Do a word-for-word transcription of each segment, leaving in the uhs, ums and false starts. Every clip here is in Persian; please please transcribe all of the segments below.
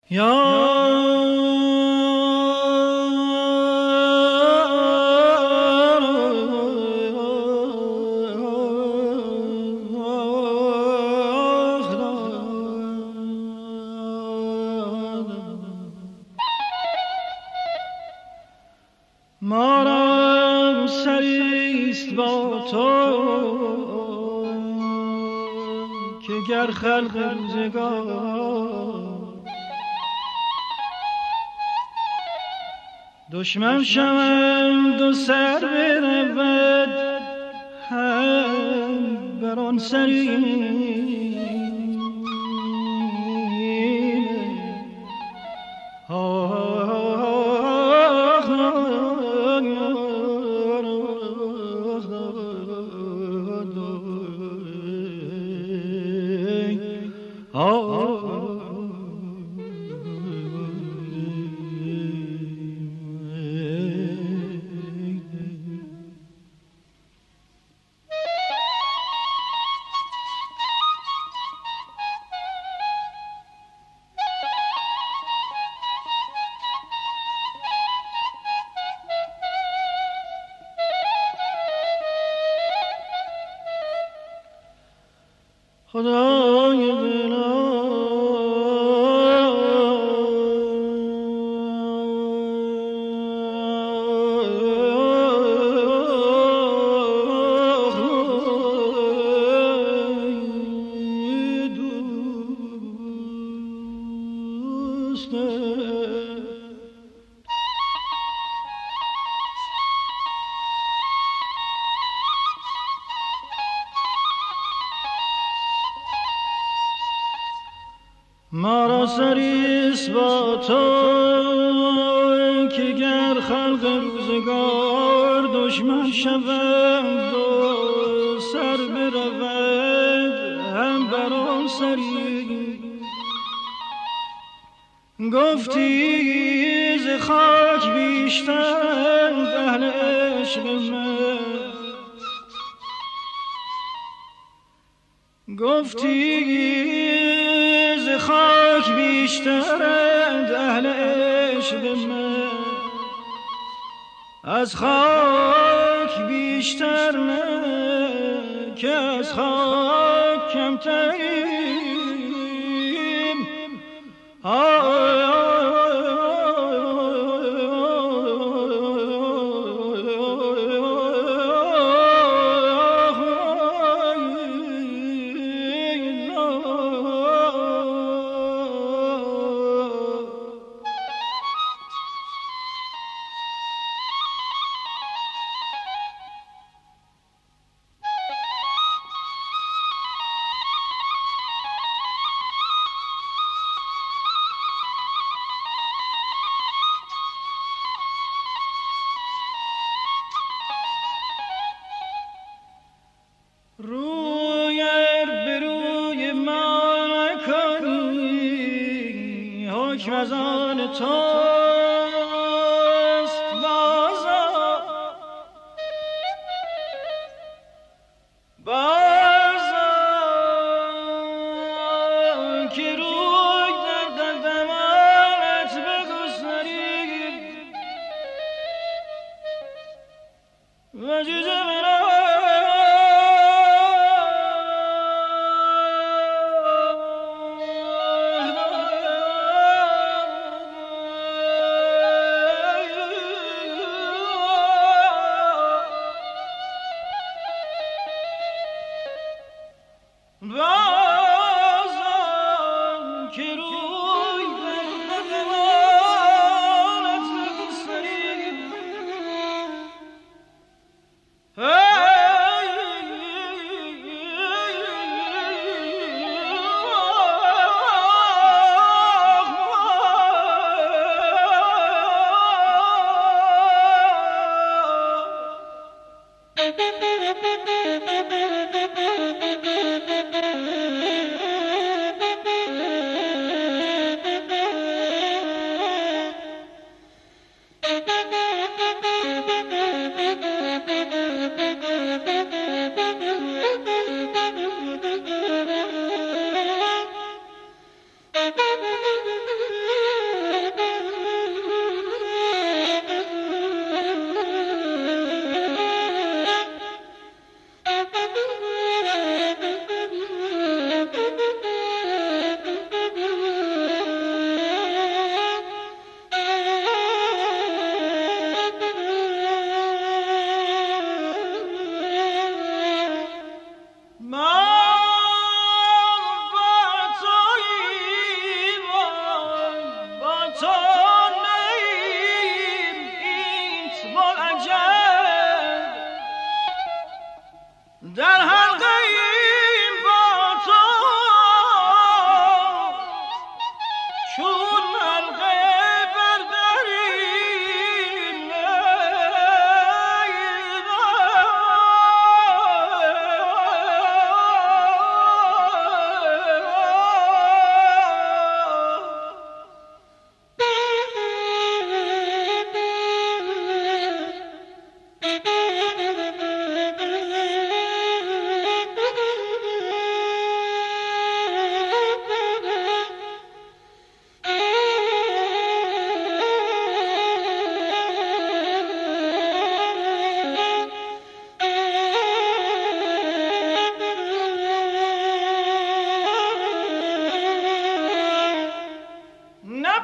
مارم سریست با تو که گر خلق روزگار دشمن شوند و سر برود هم بر آن سری خدای دلم مرا سریست با تو که گر خلق روزگار دشمن شوند و سر برود هم بر آن سری گفتی ز خاک بیشتر اهل عشق من گفتی خاک بیشترند اهل عشق من از خاک بیشتر نه که از خاک کمتریم از آن توست بازا بازا که روی در دمانت بگذاری و جوجه برای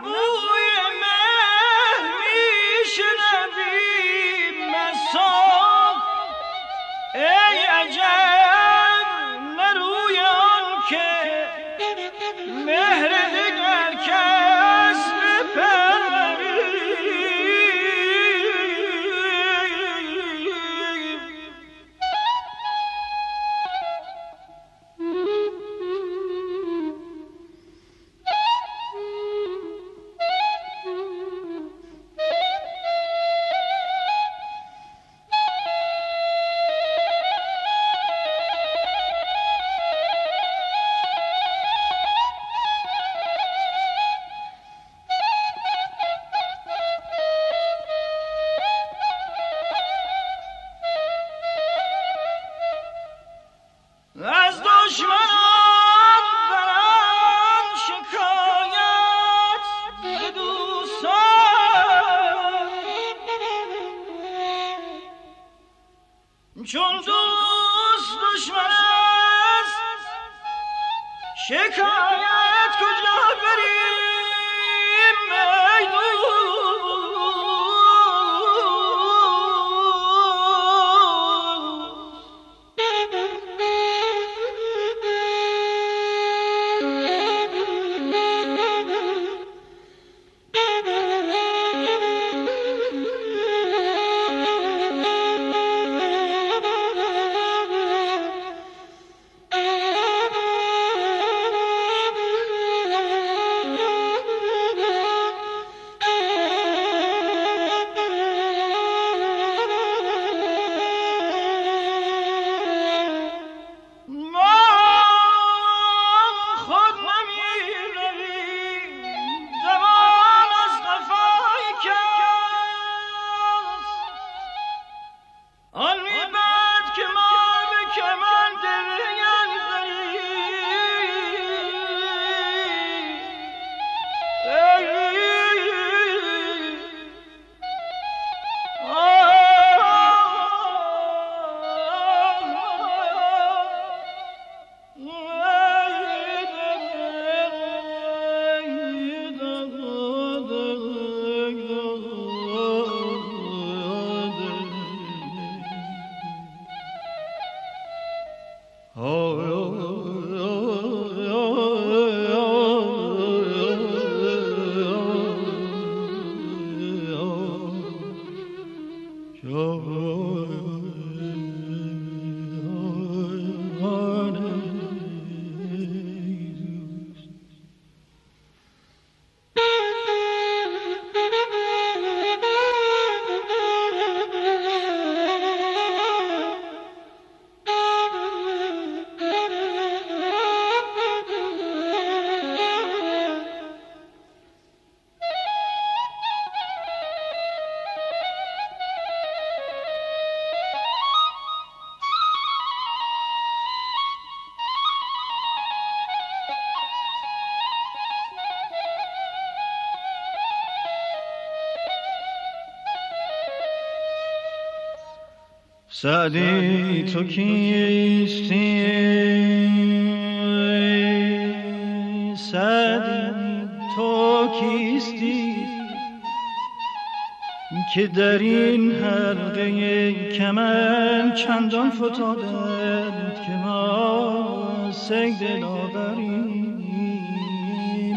بوی من میشنوی مساق ای عجب نروی آن که مهر دگر کس بپروری از دشمنان برم شکایت به دوستان چون دوست دشمن است شکایت کجا بریم ای سعدی تو کیستی سعدی تو کیستی که در این حلقه کمر چندان فتادند که ما سید لاغریم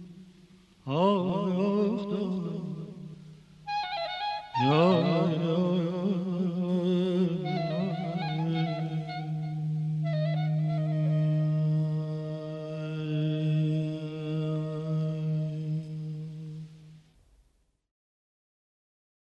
Oh,